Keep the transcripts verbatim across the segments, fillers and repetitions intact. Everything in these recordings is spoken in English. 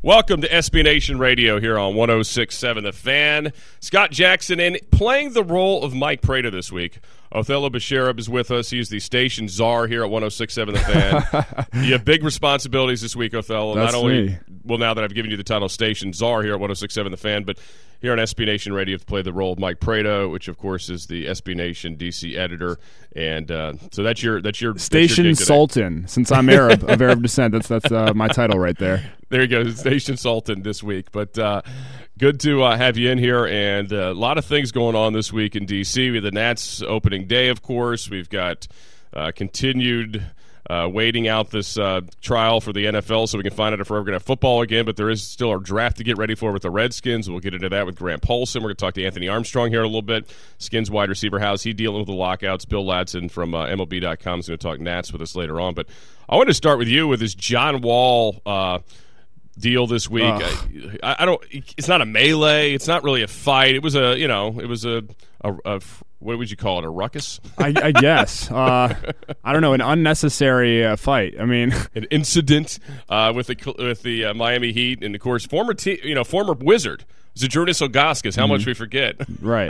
Welcome to S B Nation Radio here on one oh six point seven The Fan. Scott Jackson in, playing the role of Mike Prada this week. Othello Basharab is with us. He's the station czar here at one oh six point seven The Fan. You have big responsibilities this week, Othello. That's Not only, me. well, now that I've given you the title station czar here at one oh six point seven The Fan, but here on S B Nation Radio to play the role of Mike Prada, which of course is the S B Nation D C editor, and uh, so that's your that's your Station that's your Sultan. Since I'm Arab, of Arab descent, that's that's uh, my title right there. There you go, Station Sultan this week. But uh, good to uh, have you in here, and uh, a lot of things going on this week in D C. We have the Nats opening day, of course. We've got uh, continued. Uh, waiting out this uh, trial for the N F L so we can find out if we're ever going to have football again, but there is still our draft to get ready for with the Redskins. We'll get into that with Grant Paulson. We're going to talk to Anthony Armstrong here in a little bit. Skins wide receiver, how's he dealing with the lockouts? Bill Ladson from uh, M L B dot com is going to talk Nats with us later on. But I want to start with you with this John Wall uh, deal this week. I, I don't. It's not a melee. It's not really a fight. It was a, you know, it was a, a, a what would you call it? A ruckus? I, I guess. Uh, I don't know. An unnecessary uh, fight. I mean, an incident uh, with the with the uh, Miami Heat, and of course, former te- you know former Wizard Zydrunas Ilgauskas. How mm-hmm. much we forget? Right.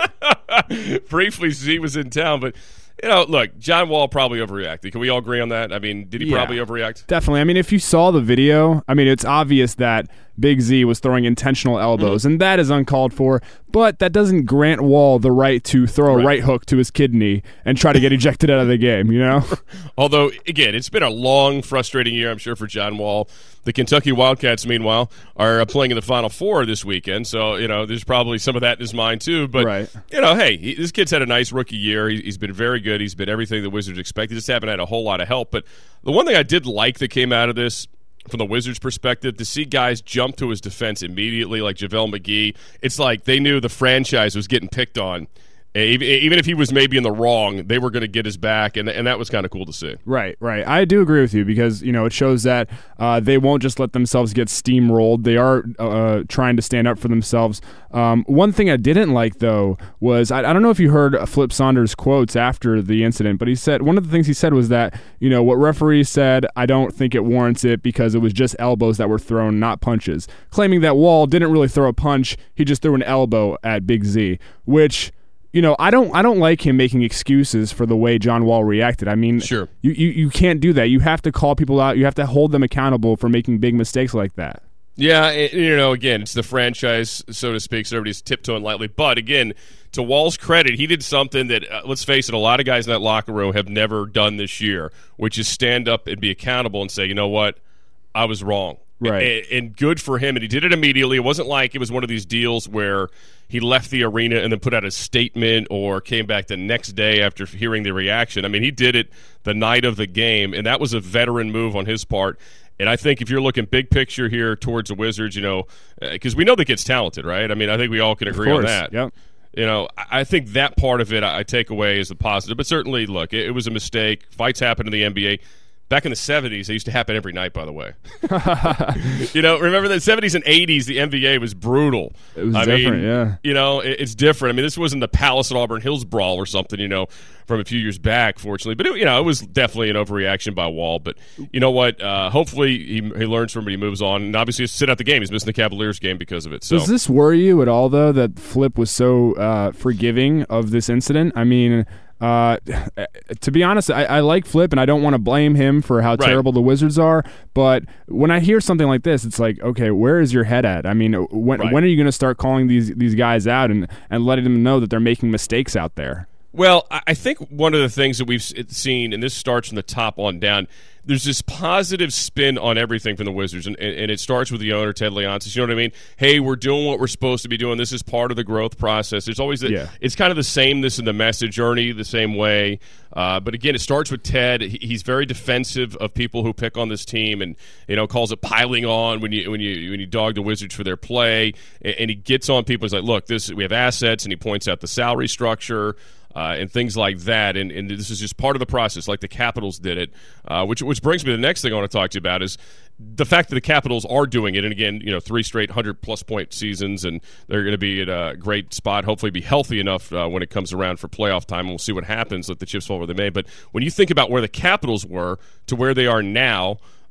Briefly, Z was in town, but. You know, look, John Wall probably overreacted. Can we all agree on that? I mean, did he yeah, probably overreact? Definitely. I mean, if you saw the video, I mean, it's obvious that Big Z was throwing intentional elbows, mm-hmm. and that is uncalled for, but that doesn't grant Wall the right to throw a right. right hook to his kidney and try to get ejected out of the game, you know? Although, again, it's been a long, frustrating year, I'm sure, for John Wall. The Kentucky Wildcats, meanwhile, are playing in the Final Four this weekend, so, you know, there's probably some of that in his mind, too. But, right. you know, hey, he, this kid's had a nice rookie year. He, he's been very good. He's been everything the Wizards expected. Just haven't had a whole lot of help. But the one thing I did like that came out of this, from the Wizards' perspective, to see guys jump to his defense immediately, like JaVale McGee, it's like they knew the franchise was getting picked on. Even if he was maybe in the wrong, they were going to get his back, and and that was kind of cool to see. Right, right. I do agree with you because, you know, it shows that uh, they won't just let themselves get steamrolled. They are uh, trying to stand up for themselves. Um, one thing I didn't like, though, was I, I don't know if you heard Flip Saunders' quotes after the incident, but he said one of the things he said was that, you know, what referees said, I don't think it warrants it because it was just elbows that were thrown, not punches. Claiming that Wall didn't really throw a punch, he just threw an elbow at Big Z, which... You know, I don't I don't like him making excuses for the way John Wall reacted. I mean, sure. you, you, you can't do that. You have to call people out. You have to hold them accountable for making big mistakes like that. Yeah, it, you know, again, it's the franchise, so to speak, so everybody's tiptoeing lightly. But, again, to Wall's credit, he did something that, uh, let's face it, a lot of guys in that locker room have never done this year, which is stand up and be accountable and say, you know what, I was wrong. Right. And, and good for him. And he did it immediately. It wasn't like it was one of these deals where he left the arena and then put out a statement or came back the next day after hearing the reaction. I mean, he did it the night of the game, and that was a veteran move on his part. And I think if you're looking big picture here towards the Wizards, you know, because we know the kid's talented, right? I mean, I think we all can agree on that. Yep. You know, I think that part of it I take away as a positive. But certainly, look, it, it was a mistake. Fights happen in the N B A. Back in the seventies, they used to happen every night, by the way. You know, remember the seventies and eighties, the N B A was brutal. It was I different, mean, yeah. You know, it, it's different. I mean, this wasn't the Palace at Auburn Hills brawl or something, you know, from a few years back, fortunately. But, it, you know, it was definitely an overreaction by Wall. But you know what? Uh, hopefully he, he learns from it, he moves on. And obviously, he's sit out the game. He's missing the Cavaliers game because of it. So. Does this worry you at all, though, that Flip was so uh, forgiving of this incident? I mean... Uh, to be honest, I, I like Flip, and I don't want to blame him for how right. terrible the Wizards are. But when I hear something like this, it's like, okay, where is your head at? I mean, when right. when are you going to start calling these these guys out and, and letting them know that they're making mistakes out there? Well, I think one of the things that we've seen, and this starts from the top on down, there's this positive spin on everything from the Wizards, and, and it starts with the owner, Ted Leonsis. You know what I mean? Hey, we're doing what we're supposed to be doing. This is part of the growth process. There's always a, yeah. It's kind of the sameness in the message journey, the same way. Uh, but again, it starts with Ted. He's very defensive of people who pick on this team, and you know calls it piling on when you when you when you dog the Wizards for their play, and, and he gets on people. He's like, look, this we have assets, and he points out the salary structure. Uh, and things like that, and, and this is just part of the process, like the Capitals did it, uh, which which brings me to the next thing I want to talk to you about is the fact that the Capitals are doing it, and again, you know, three straight hundred-plus point seasons, and they're going to be at a great spot, hopefully be healthy enough uh, when it comes around for playoff time, and we'll see what happens, let the chips fall where they may. But when you think about where the Capitals were to where they are now,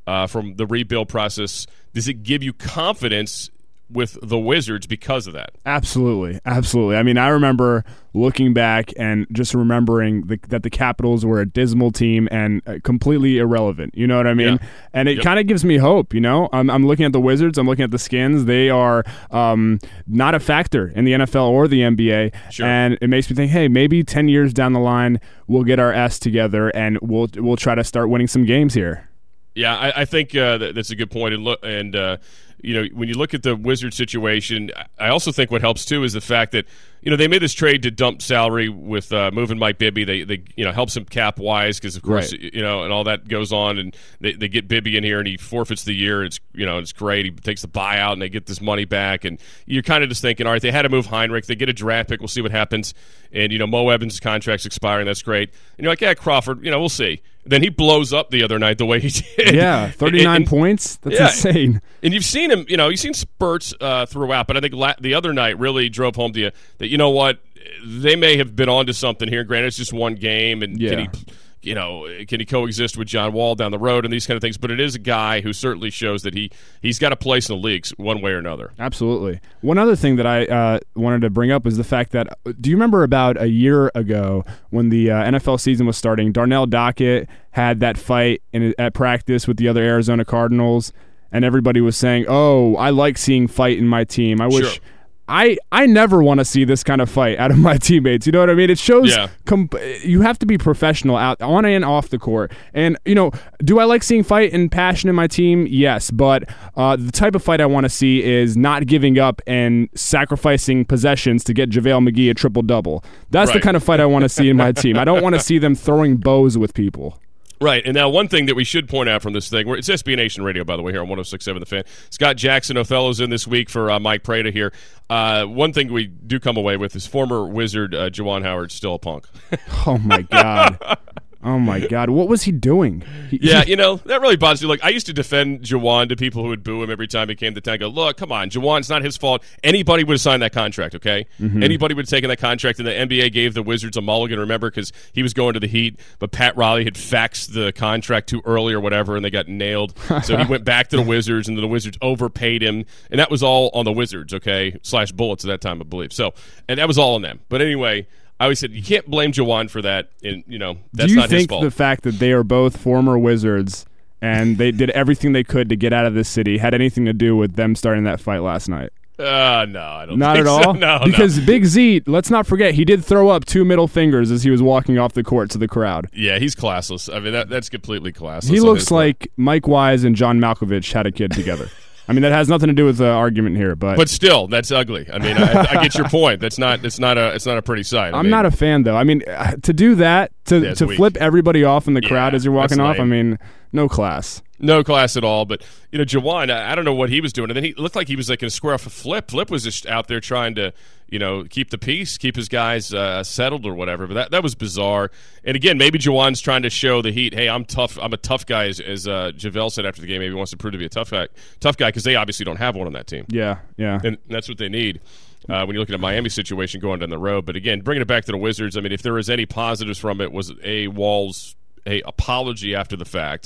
uh, from the rebuild process, does it give you confidence with the Wizards because of that? Absolutely. Absolutely. I mean, I remember looking back and just remembering the, that the Capitals were a dismal team and uh, completely irrelevant. You know what I mean? Yeah. And it Yep. kind of gives me hope, you know? I'm, I'm looking at the Wizards. I'm looking at the Skins. They are um, not a factor in the N F L or the N B A. Sure. And it makes me think, hey, maybe ten years down the line, we'll get our S together and we'll we'll try to start winning some games here. Yeah, I, I think uh, that, that's a good point. And look, and uh, you know, when you look at the Wizards situation, I also think what helps too is the fact that you know they made this trade to dump salary with uh, moving Mike Bibby. They they you know helps him cap wise because of course Right. you know and all that goes on, and they, they get Bibby in here and he forfeits the year. It's you know it's great. He takes the buyout and they get this money back, and you're kind of just thinking, all right, they had to move Heinrich. They get a draft pick. We'll see what happens. And you know Mo Evans' contract's expiring. That's great. And you're like, yeah, Crawford. You know, we'll see. Then he blows up the other night the way he did. Yeah, thirty-nine and, and, points. That's yeah. insane. And you've seen him, you know, you've seen spurts uh, throughout, but I think la- the other night really drove home to you that, you know what, they may have been onto something here. Granted, it's just one game, and Yeah. can he, you know, can he coexist with John Wall down the road and these kind of things? But it is a guy who certainly shows that he, he's got a place in the leagues one way or another. Absolutely. One other thing that I uh, wanted to bring up is the fact that, do you remember about a year ago when the uh, N F L season was starting, Darnell Dockett had that fight in, at practice with the other Arizona Cardinals, and everybody was saying, oh, I like seeing fight in my team. I wish... Sure. I, I never want to see this kind of fight out of my teammates. You know what I mean? It shows Yeah. comp- you have to be professional out on and off the court. And, you know, do I like seeing fight and passion in my team? Yes. But uh, the type of fight I want to see is not giving up and sacrificing possessions to get JaVale McGee a triple-double. That's Right. the kind of fight I want to see in my team. I don't want to see them throwing bows with people. Right, and now one thing that we should point out from this thing, it's S B Nation Radio, by the way, here on one oh six point seven The Fan. Scott Jackson Othello's in this week for uh, Mike Prada here. Uh, one thing we do come away with is former Wizard uh, Juwan Howard's still a punk. Oh, my God. Oh, my God. What was he doing? He, Yeah, you know, that really bothers me. Look, I used to defend Juwan to people who would boo him every time he came to town. I go, look, come on, Juwan's not his fault. Anybody would have signed that contract, okay? Mm-hmm. Anybody would have taken that contract, and the N B A gave the Wizards a mulligan, remember, because he was going to the Heat, but Pat Riley had faxed the contract too early or whatever, and they got nailed. So he went back to the Wizards, and the Wizards overpaid him, and that was all on the Wizards, okay, slash Bullets at that time, I believe. So, and that was all on them. But anyway, I always said you can't blame Juwan for that, and you know that's Do you not his think fault. the fact that they are both former Wizards and they did everything they could to get out of this city had anything to do with them starting that fight last night? Uh, no, I don't Not think at so. all? No, because no. Big Z, let's not forget, he did throw up two middle fingers as he was walking off the court to the crowd. Yeah, he's classless. I mean, that, that's completely classless. He on looks his part. like Mike Wise and John Malkovich had a kid together. I mean, that has nothing to do with the argument here, but But still, that's ugly. I mean, I, I get your point. That's not. It's not a. It's not a pretty sight. I I'm mean, not a fan, though. I mean, uh, to do that, to, Yeah, it's to weak. flip everybody off in the crowd Yeah, as you're walking that's off, I lame. mean, no class. no class at all. But you know, Juwan, I, I don't know what he was doing, and then he looked like he was like going to square off a Flip. Flip was just out there trying to, you know, keep the peace, keep his guys uh, settled or whatever. But that that was bizarre. And again, maybe Juwan's trying to show the Heat, hey, I'm tough. I'm a tough guy, as, as uh, JaVale said after the game. Maybe he wants to prove to be a tough guy, tough guy, because they obviously don't have one on that team. Yeah, yeah. And that's what they need uh, when you're looking at Miami's situation going down the road. But again, bringing it back to the Wizards, I mean, if there was any positives from it, was a Wall's a apology after the fact,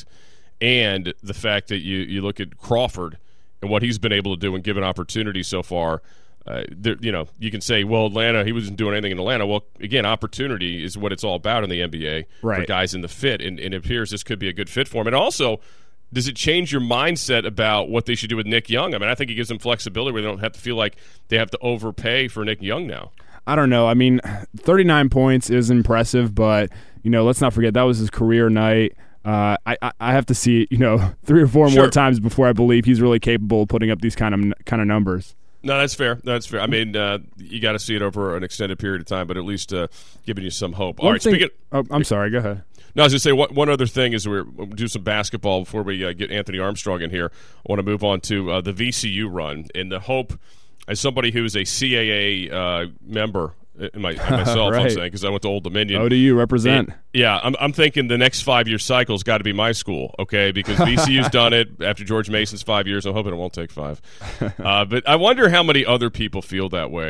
and the fact that you, you look at Crawford and what he's been able to do and given opportunity so far. Uh, there, you know, you can say, well, Atlanta, he wasn't doing anything in Atlanta. Well, again, opportunity is what it's all about in the N B A for Right. guys in the fit, and, and it appears this could be a good fit for him. And also, does it change your mindset about what they should do with Nick Young? I mean, I think it gives them flexibility where they don't have to feel like they have to overpay for Nick Young now. I don't know. I mean, thirty-nine points is impressive, but, you know, let's not forget that was his career night. Uh, I, I I have to see it, you know, three or four Sure. more times before I believe he's really capable of putting up these kind of kind of numbers. No, that's fair. That's fair. I mean, uh, you got to see it over an extended period of time, but at least uh, giving you some hope. All One right, thing- speaking. oh, I'm sorry. Go ahead. No, I was going to say one, one other thing is we're, we'll do some basketball before we uh, get Anthony Armstrong in here. I want to move on to uh, the V C U run, and the hope, as somebody who's a C A A uh, member, in my, myself, I'm Right. saying, because I went to Old Dominion. O D U represent. And, yeah, I'm, I'm thinking the next five-year cycle's got to be my school, okay? Because V C U's done it after George Mason's five years. I'm hoping it won't take five. Uh, but I wonder how many other people feel that way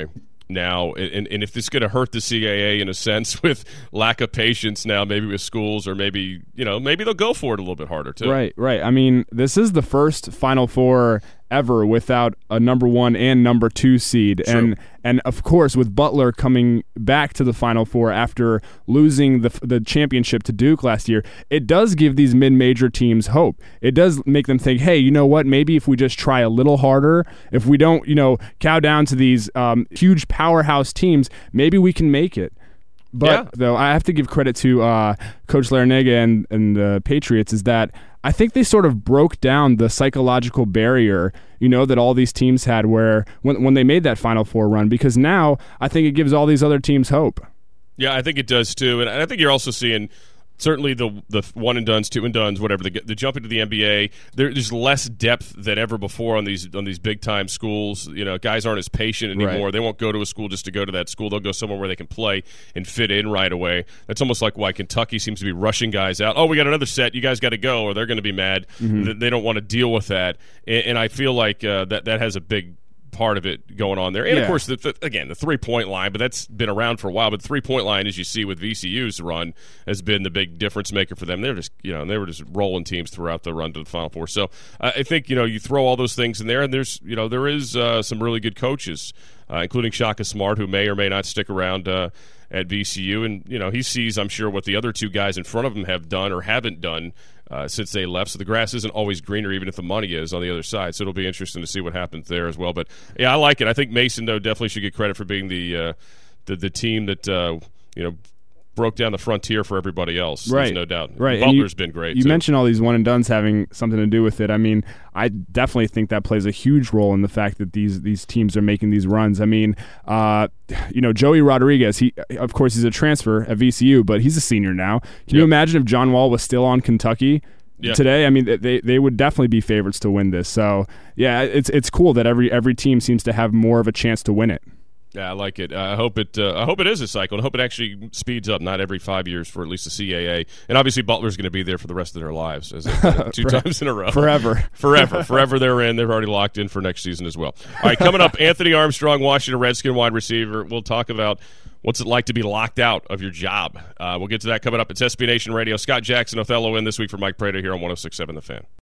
now, and, and if this is going to hurt the C A A in a sense with lack of patience now, maybe with schools, or maybe you know maybe they'll go for it a little bit harder too. Right, right. I mean, this is the first Final Four ever without a number one and number two seed, True. and and of course with Butler coming back to the Final Four after losing the the championship to Duke last year, it does give these mid-major teams hope. It does make them think, hey, you know what? Maybe if we just try a little harder, if we don't, you know, cow down to these um, huge powerhouse teams, maybe we can make it. But yeah. though I have to give credit to uh, Coach Larrañaga and, and the Patriots is that I think they sort of broke down the psychological barrier, you know, that all these teams had where when when they made that Final Four run, because now I think it gives all these other teams hope. Yeah, I think it does too, and I think you're also seeing certainly the the one and dones, two and dones, whatever. The, the jump into the N B A, there, there's less depth than ever before on these on these big time schools. You know, guys aren't as patient anymore. Right. They won't go to a school just to go to that school. They'll go somewhere where they can play and fit in right away. That's almost like why Kentucky seems to be rushing guys out. Oh, we got another set. You guys got to go, or they're going to be mad. Mm-hmm. They don't want to deal with that, and, and I feel like uh, that that has a big part of it going on there. And, yeah. of course, the, the, again, the three-point line, but that's been around for a while. But the three-point line, as you see with V C U's run, has been the big difference maker for them. They're just, you know, they were just rolling teams throughout the run to the Final Four. So uh, I think, you know, you throw all those things in there, and there's, you know, there is uh, some really good coaches, uh, including Shaka Smart, who may or may not stick around uh, at V C U. And, you know, he sees, I'm sure, what the other two guys in front of him have done or haven't done Uh, since they left. So the grass isn't always greener, even if the money is on the other side. So it'll be interesting to see what happens there as well. But yeah, I like it. I think Mason, though, definitely should get credit for being the uh, the, the team that uh, you know broke down the frontier for everybody else. Right, There's no doubt. Right, Butler's you, been great. You too. mentioned all these one and dones having something to do with it. I mean, I definitely think that plays a huge role in the fact that these these teams are making these runs. I mean, uh, you know, Joey Rodriguez. He, of course, he's a transfer at V C U, but he's a senior now. Can yep. you imagine if John Wall was still on Kentucky? Yeah. Today, I mean, they they would definitely be favorites to win this. So, yeah, it's it's cool that every every team seems to have more of a chance to win it. Yeah, I like it. Uh, I hope it. Uh, I hope it is a cycle, and I hope it actually speeds up, not every five years for at least the C A A. And obviously, Butler's going to be there for the rest of their lives, as they, two for, times in a row, forever, forever, forever. They're in. They're already locked in for next season as well. All right, coming up, Anthony Armstrong, Washington Redskin wide receiver. We'll talk about what's it like to be locked out of your job. Uh, we'll get to that coming up. It's S B Nation Radio. Scott Jackson, Othello in this week for Mike Prater here on one oh six point seven The Fan.